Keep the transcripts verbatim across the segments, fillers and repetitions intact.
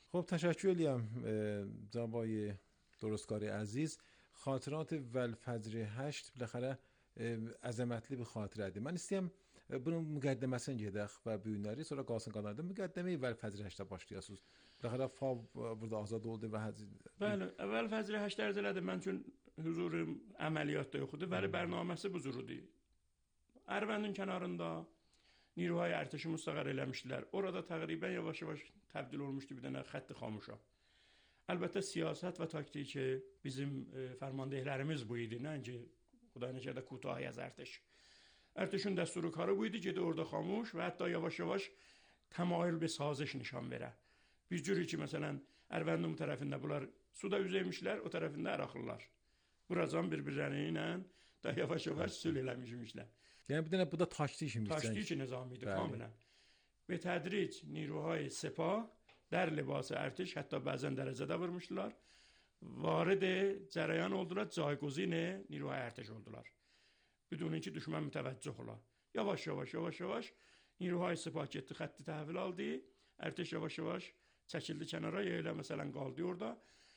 خب تشکر الیم جناب آقای درستکار عزیز. خاطرات ولفجر هشت بالاخره azamatli bir xatirədir. Mən istəyirəm bunun müqəddiməsini gedək və bu günləri sonra qalsın qanarda müqəddimə Vəlfəcr həştə başlayasınız. Baxara fav burada azad oldu və bəli, Vəlfəcr həşt ərzələdir. Mən üçün huzurum əməliyyatda yoxdur. Vəli bərnaməsi bu cürdür. Ərvəndin kənarında Niruhay ərtəşi müstəqər eləmişdilər. Orada təqribən yavaş-yavaş təbdil olmuşdu bir dənə xətti xamuşa. Əlbəttə siyasət və taktiki bizim fərmandehlərimiz bu idi. Nəinki Xuda necədə Kutahi az ərtəş. Ərtəşin dəsturu karı bu idi, gedi orada xamuş və hətta yavaş-yavaş təmayül bir saziş nişan verə. Bir cürü ki, məsələn, Ərvəndin bu tərəfində bunlar suda üzeymişlər, o tərəfində Əraqlılar. Buracan bir-birləri ilə da yavaş-yavaş sülh eləmişmişlər. Yəni bir dənə bu da taşdi işimiz. Taşdi ki, nizamiydi kamilən. Ve tədric Niruhay Sepah در لباس ارتش حتی بعضن درجه vurmuşlar. Varid cərəyan oldular, caygozin نیروهای ارتش oldular. بدون اینکه düşmən mütəvəccüh ola. Yavaş yavaş yavaş yavaş نیروهای سپاه getdi, xətti təhvil aldı. Ərtəş yavaş yavaş çəkildi kənara, elə məsələn qaldı orada.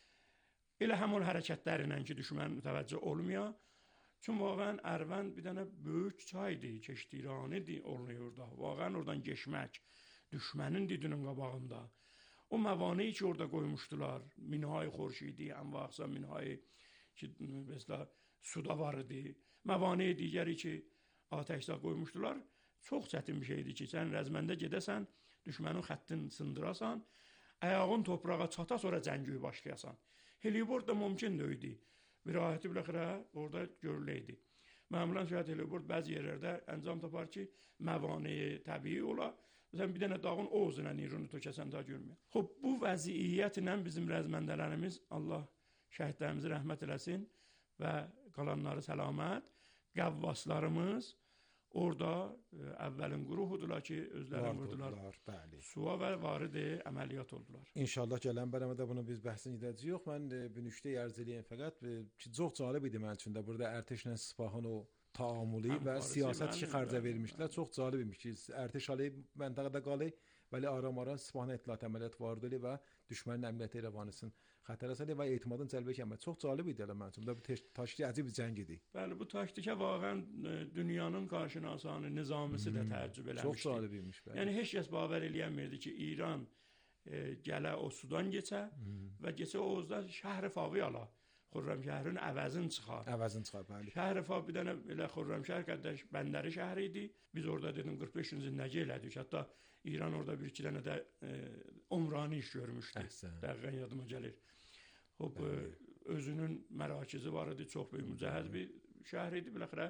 Elə həmin hərəkətlərlə ki, düşmən mütəvəccüh olmuyor. Çünki واقعا Ərvənd bir dənə böyük çaydı, keçdirani oluyordu. واقعا oradan geçmək düşmənin didinin qabağında. O məvani ki orada qoymuşdular, minhay xorşidi, ənvaqsa minhay ki mesela suda var idi. Məvani digəri ki atəşdə qoymuşdular. Çox çətin bir şeydi ki, sən rəzməndə gedəsən, düşmənin xəttini sındırasan, ayağın toprağa çata sonra cəngüyü başlayasan. Helibord da mümkün deyildi. Virayəti biləxirə orada görüləydi. Məmulən şəhət helibord bəzi yerlərdə əncam tapar ki, məvani təbii ola. Məsələn, bir dənə dağın oğuzuna nirunu tökəsən daha görmüyor. Xob, bu vəziyyətlə bizim rəzməndələrimiz, Allah şəhidlərimizi rəhmət eləsin və qalanları səlamət, qəvvaslarımız orada əvvəlin quruhudular ki, özlərini vurdular. Suva və varidi əməliyyat oldular. İnşallah gələn bərəmədə bunu biz bəhsin edəcəyik. Mən bir nüştə ərz eləyəm fəqət ki, çox cəlib idi mən üçün də burada ərtəşlə Sipahın o taamuli və siyasət ki xərcə vermişlər. Çox cəlib imiş ki, ərtəş alı məntəqədə qalı, bəli aram-aram Sipahın ehtiyat əməliyyat vardı və düşmənin əməliyyat rəvanısının xətərə saldı və etimadın cəlb etmək. Çox cəlib idi mən üçün. Bu taşdi əcib bir cəng idi. Bəli, bu taktikə vaqəən dünyanın qarşınasanı nizamisi də təəccüb eləmişdi. Çox cəlib imiş bəli. Yəni heç kəs baver eləyəmirdi ki, İran e, gələ o sudan keçə hmm. və keçə Oğuzda şəhər Favi ala. Xürrəmşəhərin əvəzin çıxar. Əvəzin çıxar, bəli. Şəhər Favi bir dənə elə Xürrəmşəhər qədəş bəndəri şəhəri idi. Biz orada dedim qırx beş gün zindəgi elədik. Hətta İran orada bir iki dənə də e, umrani iş görmüşdü. Dəqiqən yadıma gəlir. Hop, e, özünün mərakizi var idi, çox böyük mücəhəz bir şəhər idi. Biləxirə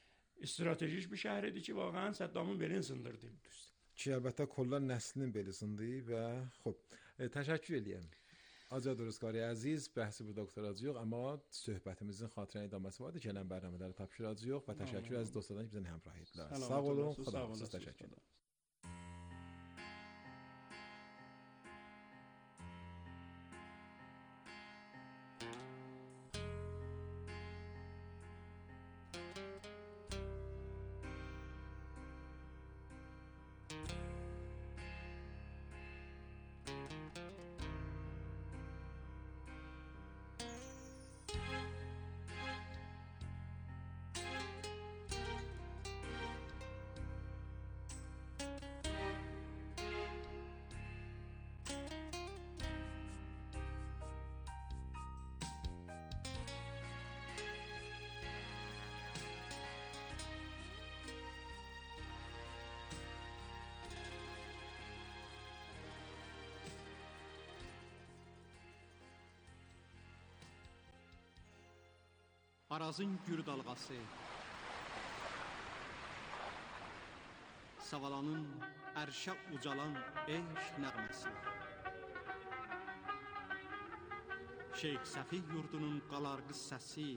stratejik bir şəhər idi ki, vaqəən Səddamın belini sındırdı. Ki, əlbəttə kollar nəslinin beli sındı və xop, e, təşəkkür eləyəm. Azad Duruzkari əziz, bəhsi burada qutaracağıq, amma söhbətimizin xatirənin idaməsi vardı. Gələn bərnamələri tapşıracağıq və təşəkkür əziz dostlardan ki, bizdən həmrah etdilər. Sağ olun, xudahafizlər, təşəkkür. Arazın gür dalğası, Savalanın ərşə ucalan eşq nəğməsi, Şeyx Səfih yurdunun qalarqı səsi,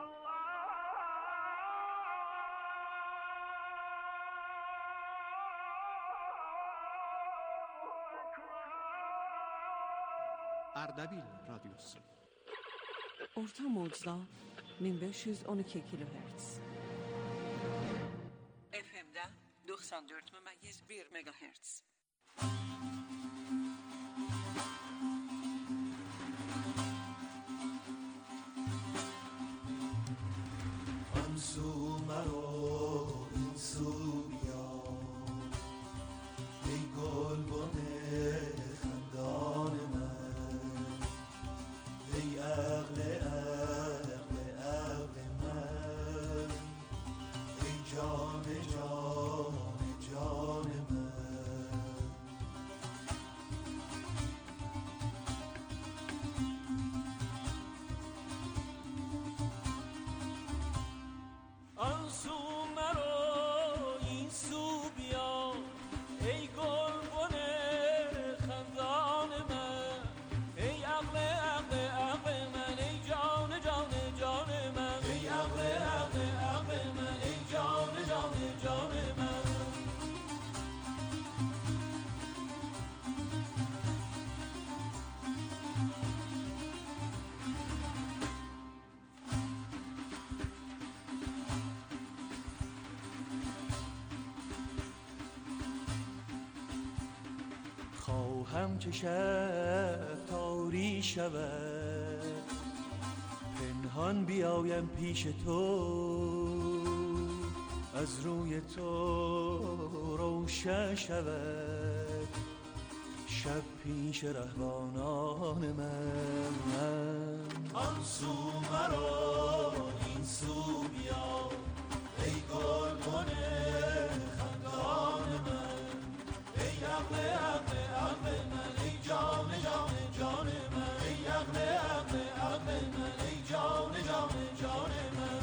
Ərdəbil radyosu. Orta mocda min beş yüz on iki kilohertz. F M'də doxsan dörd nöqtə bir megahertz. سو مرو این سو بیا، ای گلبن خندان من، ای عقل عقل عقل من، ای جان جان جان من. آن سو مرو این سو بیا، ای گلبن خندان من، ای عقل عقل عقل من، ای جان جان جان من، ای عقل عقل عقل من، ای جان جان جان من. خواهم که شب تاری شود، پنهان بیایم پیش تو، از روی تو روشن شود شب پیش رهبانان من. آن سو مرو این سو بیا، ای گلبن خندان من، ای عقل عقل عقل من، ای جان جان جان من، ای عقل عقل عقل من، ای جان جان جان من.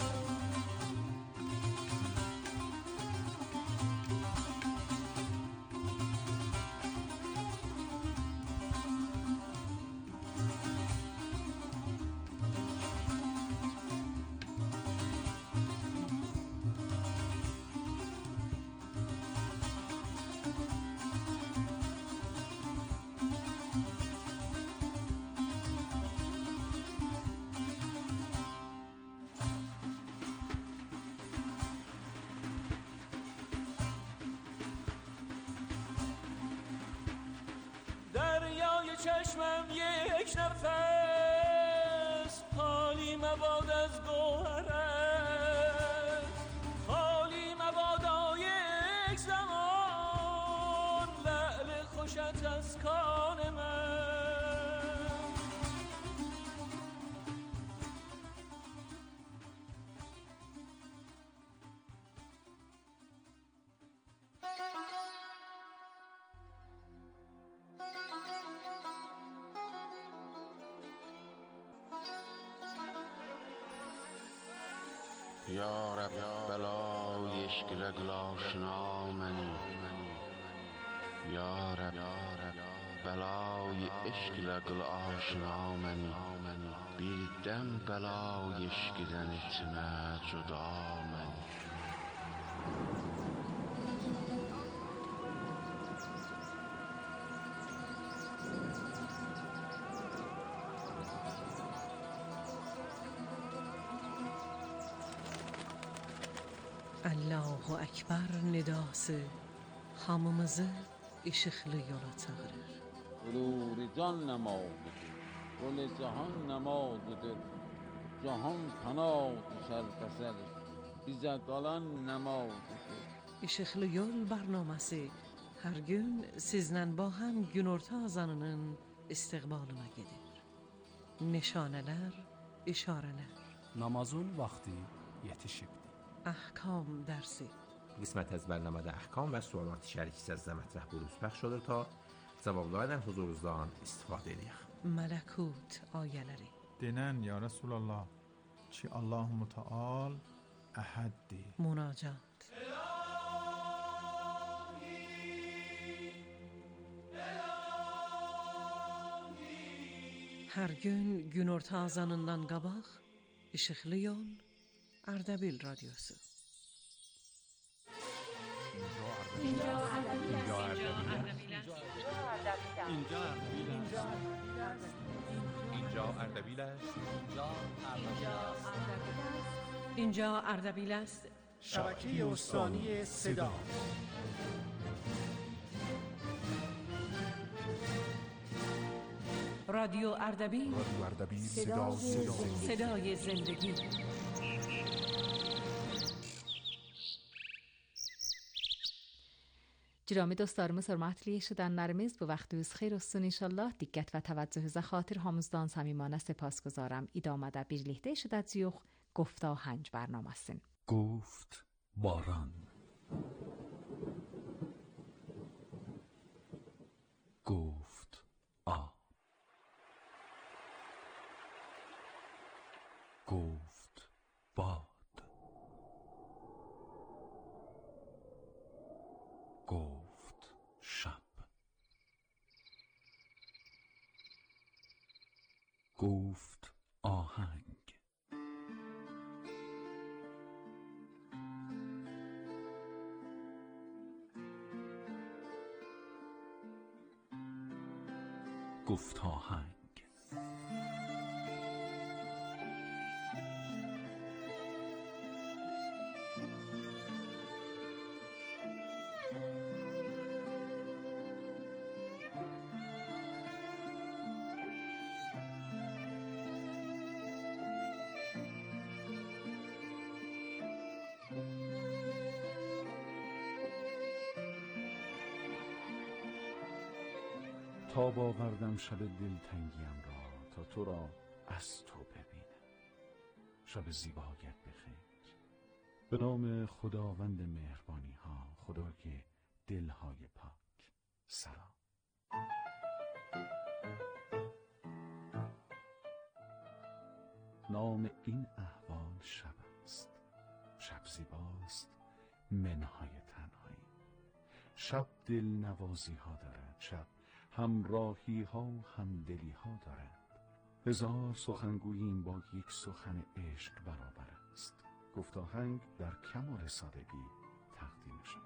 دریای چشمم یک نفس، خالی مباد از گوهرت، خالی مبادا یک زمان لعل خوشت از کان من. یا رب بلای عشق رگل آشنا منی، یا رب بلای عشق رگل آشنا منی، بیدم بلای عشقدن اتمه جدا منی. Allahu Akbar nidası hamımızı ışıklı yola çağırır. Gurur can namadıdır, gol cihan namadıdır, cihan kanat şerfeser, bize kalan namadıdır. Işıklı Yol برنامه‌si her gün sizden با هم günorta azanının istiqbalına gelir. Nişaneler, işareler. Namazın vakti yetişibdir. Ahkam dersi. قسمت از برنامه احکام و سوالات شریکی از مطرح بروز پخش شده تا cevablardan huzurunuzdan istifadə edək. Mələkut ayələri. Denən ya Resulallah ki Allahu Müteal əhəddir. Münacat. Hər gün günorta azanından qabaq İşıqlı Yol Ardabil Radyosu. اینجا اردبیل است. اینجا اردبیل است. اینجا اردبیل است. شبکه استانی صدا. رادیو اردبیل. رادیو اردبیل صدا صدای زندگی. Cürami dostlarımız, hörmətli eşidənlərimiz, bu vaxtınız xeyir olsun inşallah. Diqqət və təvəccühünüzə xatir hamımızdan səmimانه سپاسگزارم. idamada birlikdə eşidəcəyik Qoftahəng bərnaməsin. گفت باران، گفت آب، گفت باد، گفت شب، گفت آهنگ، گفت آهنگ. تا باوردم شب دلتنگیم را، تا تو را از تو ببینم. شب زیبایت بخیر. به نام خداوند مهربانی ها، خدای دلهای پاک. سلام. نام این احوال شب است. شب زیباست، منهای تنهایی. شب دل نوازی ها دارد. شب همراهی ها و همدلی ها دارد. هزار سخنگوییم با یک سخن عشق برابر است. گفت آهنگ در کمال سادگی تقدیم شما.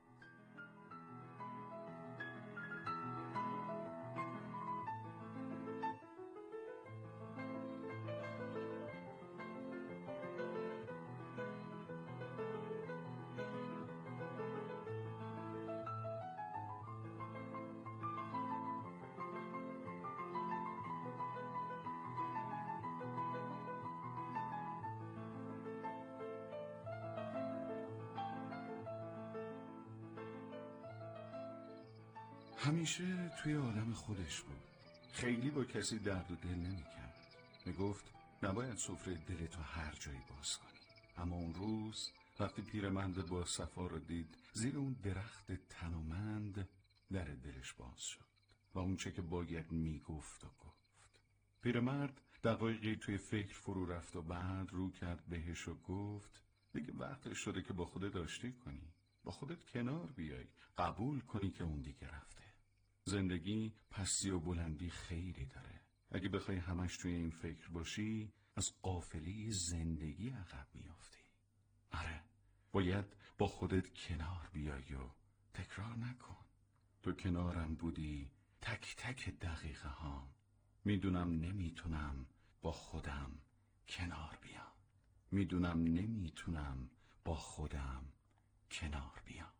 همیشه توی عالم خودش بود. خیلی با کسی درد و دل نمی کرد. می گفت نباید سفره دل تو هر جایی باز کنی. اما اون روز وقتی پیرمرد با صفا رو دید، زیر اون درخت تنومند در دلش باز شد و اون چه که باید می گفت و گفت. پیرمرد دقایقی توی فکر فرو رفت و بعد رو کرد بهش و گفت دیگه وقت شده که با خودت آشتی کنی، با خودت کنار بیای، قبول کنی که اون دیگه رفته. زندگی پستی و بلندی خیلی داره. اگه بخوای همش توی این فکر باشی، از قافله زندگی عقب میافتی. آره، باید با خودت کنار بیای و تکرار نکن. تو کنارم بودی تک تک دقیقه ها. میدونم نمیتونم با خودم کنار بیام. میدونم نمیتونم با خودم کنار بیام.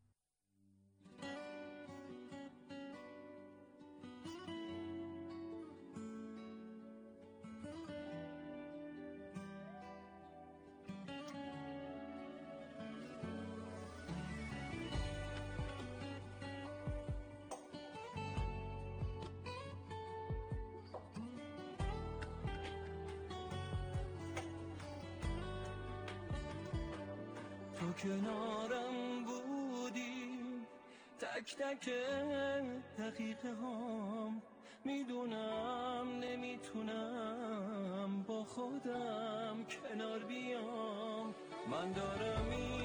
تو کنارم بودی تک تک دقیقه هام. میدونم نمیتونم با خودم کنار بیام. من دارم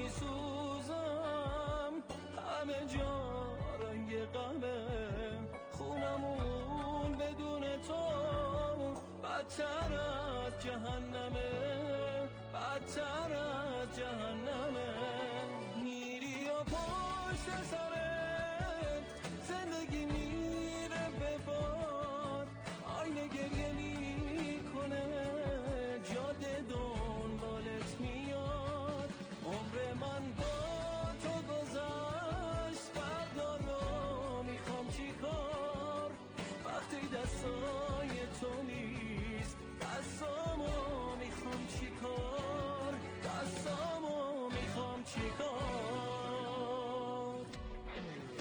میسوزم، همه جا رنگ غمه. خونمون بدون تو بدتر از جهنمه، بدتر از جهنمه. میری و پشت سرت زندگی میره به باد. آینه گریه میکنه، جاده دنبالت میاد. عمر من با تو گذشت، فردا رو میخوام چی کار وقتی دستای تو نیست. دستامو میخوام چی کار، دستامو میخوام چی کار.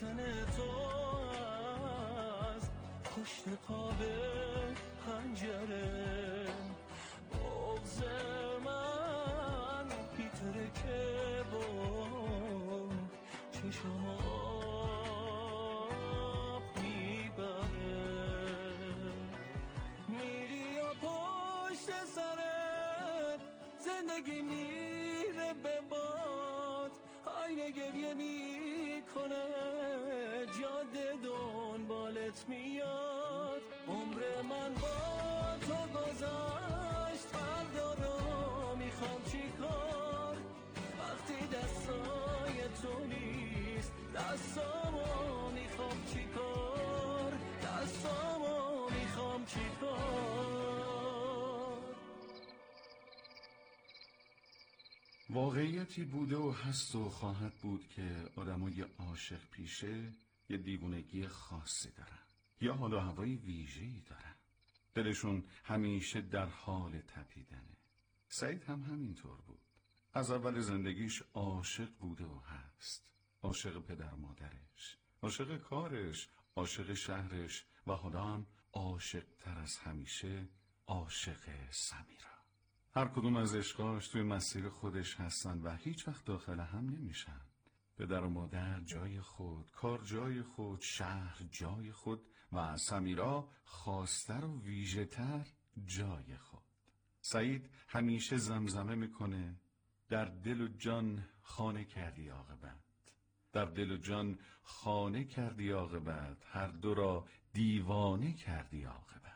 رفتن تو از پشت قاب پنجره، بغض من پیتره که با چشم آب میبره. میری یا پشت سرت زندگی میره به باد، آینه گریه میکنه جاده دنبالت میاد. عمر من با تو گذشت، فردا رو میخوام چی کار وقتی دستای تو نیست، دستامو میخوام چی کار، دستامو میخوام چی کار. واقعیتی بوده و هست و خواهد بود که آدمای عاشق پیشه یه دیوونگی خاصی دارن یا حالا هوای ویژه‌ای دارن. دلشون همیشه در حال تپیدنه. سعید هم همینطور بود. از اول زندگیش عاشق بوده و هست. عاشق پدر مادرش، عاشق کارش، عاشق شهرش و حالا هم عاشق تر از همیشه عاشق سمیرا. هر کدوم از عشقاش توی مسیر خودش هستن و هیچ وقت داخل هم نمیشن. پدر و مادر جای خود، کار جای خود، شهر جای خود و سمیرا خاص‌تر و ویژه‌تر جای خود. سعید همیشه زمزمه میکنه در دل و جان خانه کردی عاقبت، در دل و جان خانه کردی عاقبت، هر دو را دیوانه کردی عاقبت.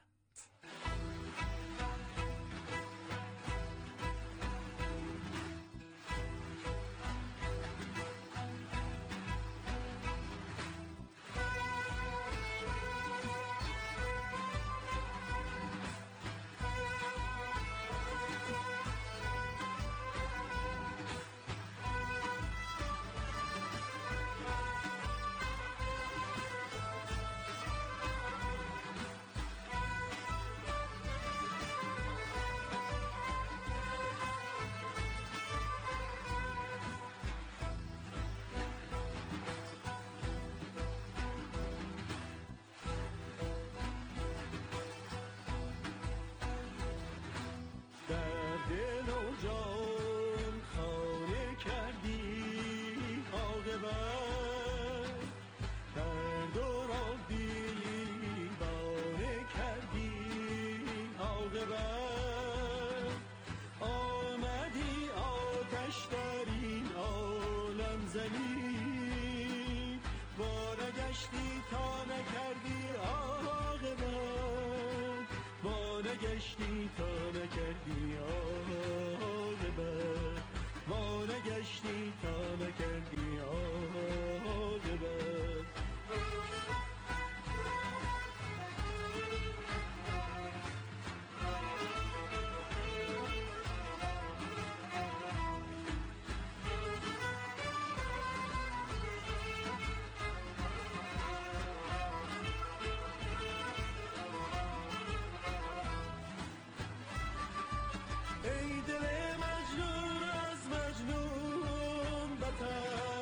ای دل مجنون از مجنون بتر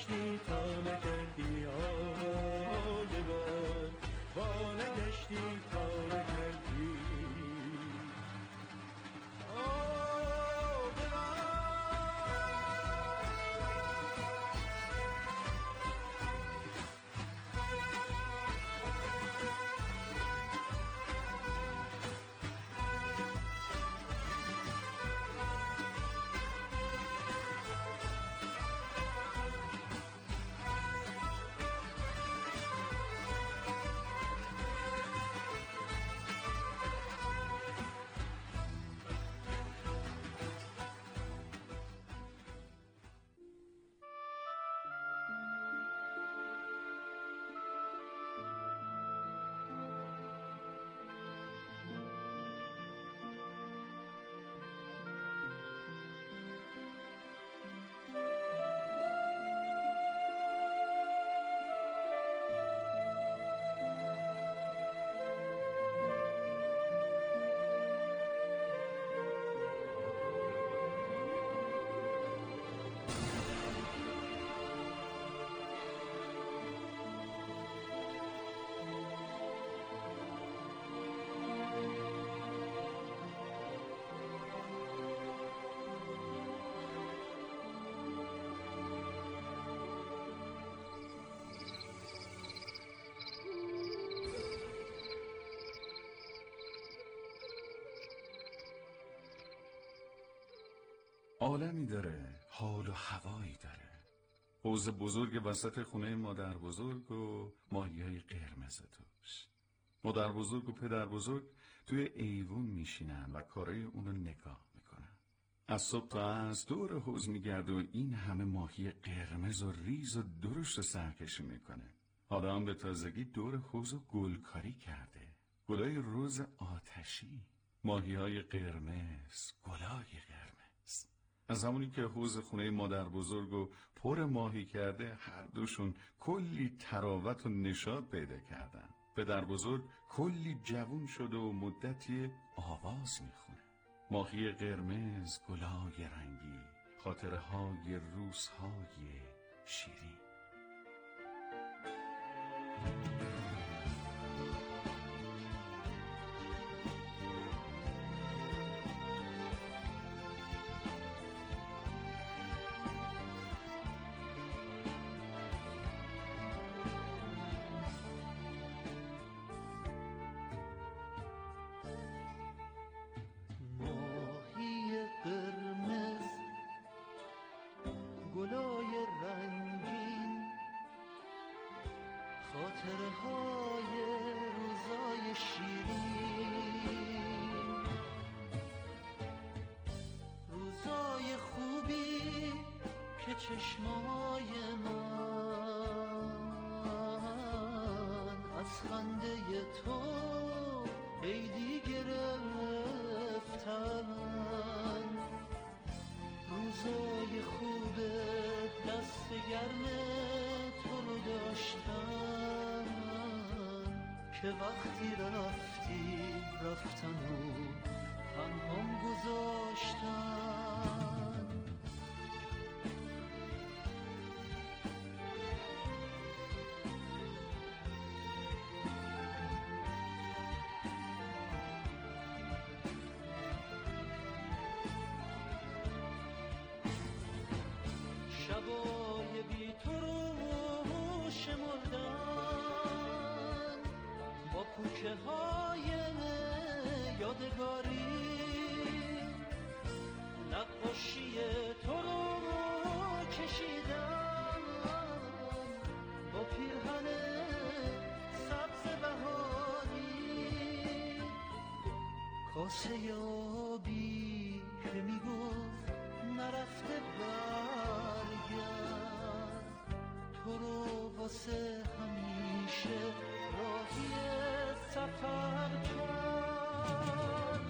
نگشتی تا نکردی آواز من وا نگشتی تا نکردی عالمی داره، حال و هوایی داره. حوض بزرگ وسط خونه مادر بزرگ و ماهیای قرمز توش. مادر بزرگ و پدر بزرگ توی ایوون میشینن و کارای اونو نگاه میکنن. از صبح تا از دور حوض میگرده و این همه ماهی قرمز و ریز و درشت و سرکشی میکنه. آدم به تازگی دور حوض گلکاری کرده. گلای روز آتشی، ماهیهای قرمز، گلای قرمز. از همونی که حوض خونه مادر بزرگو پر ماهی کرده، هر دوشون کلی تراوت و نشاط پیدا کردن. پدر بزرگ کلی جوون شده و مدتی آواز میخونه. ماهی قرمز، گلای رنگی، خاطره های روزهای شیرین. چشمای من از خنده تو عیدی گرفتن، روزای خوب دست گرم تو رو داشتن که وقتی رفتی رفتن و تنهام گذاشتن. شبای بی تو رو شمردن با کوچه های یادگاری، نقاشی تو رو کشیدن با پیرهن سبز بهاری، کاسه آبی که میگفت نرفته برگرد، تو رو واسه همیشه راهی سفر کرد.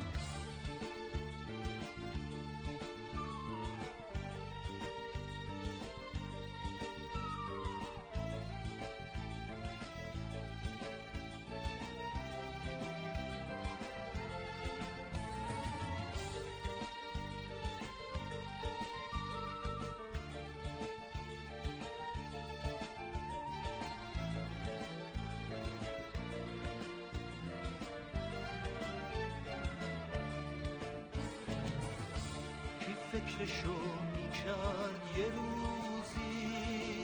فکرشو میکرد یه روزی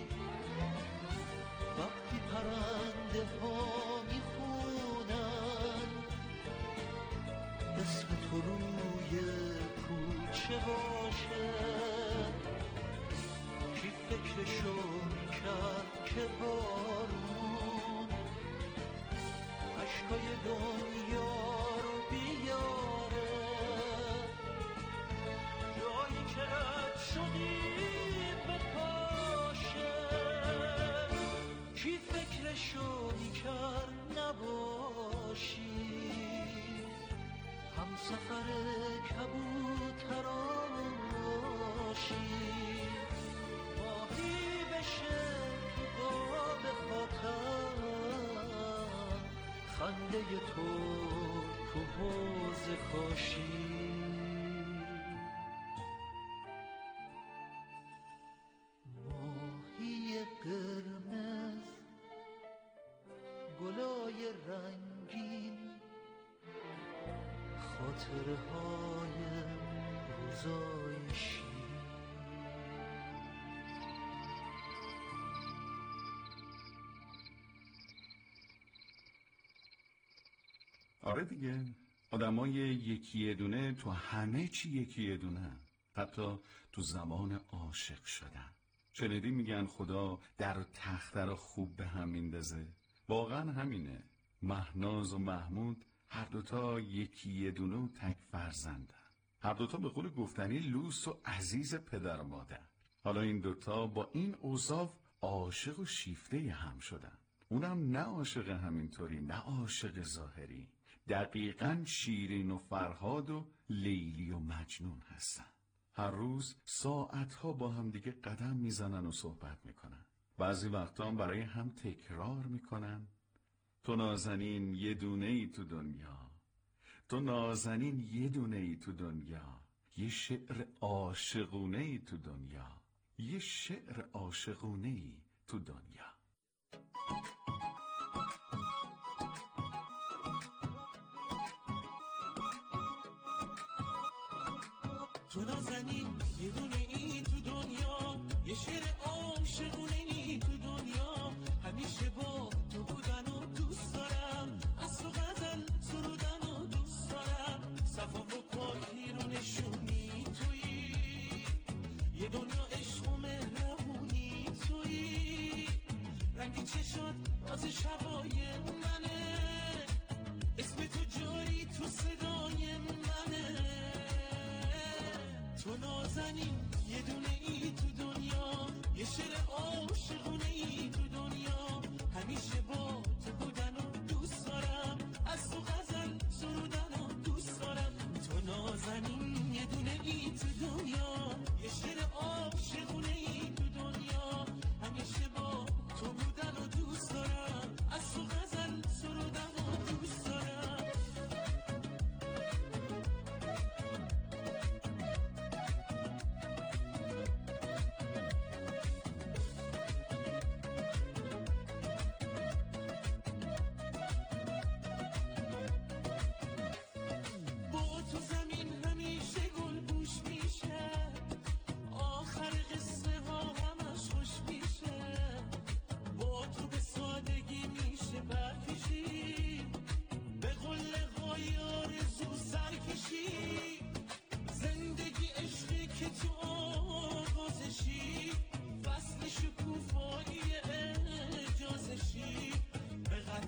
وقتی پرنده ها میخونن اسم تو روی کوچه باشه، کی فکرشو میکرد که بارون عشقای دنیا رو بیاره، جایی که رد شدی به پاشه، کی فکرشو میکرد نباشی هم سفر کبوتران باشی، ماهی بشه تو باب خاطر، خنده تو تو حوض کاشی. ماهی قرمز گلای رنگین خاطره های روزای شیرین. آره دیگه، آدمای یکی دونه تو همه چی یکی دونه، حتی تو زمان عاشق شدن. شنیدی میگن خدا در و تخته رو خوب به هم میندازه؟ واقعا همینه. مهناز و محمود هر دوتا یکی دونه و تک فرزندن، هر دوتا به قول گفتنی لوس و عزیز پدر و مادر. حالا این دوتا با این اوصاف عاشق و شیفته هم شدن، اونم نه عاشق همینطوری، نه عاشق ظاهری، دقیقاً شیرین و فرهاد و لیلی و مجنون هستن. هر روز ساعتها با هم دیگه قدم میزنن و صحبت میکنن، بعضی وقتا هم برای هم تکرار میکنن تو نازنین یه دونه ای تو دنیا، تو نازنین یه دونه ای تو دنیا، یه شعر عاشقونه ای تو دنیا، یه شعر عاشقونه ای تو دنیا. تو نازنین یه دونه ای تو دنیا، یه شعر عاشقونه ای تو دنیا، همیشه با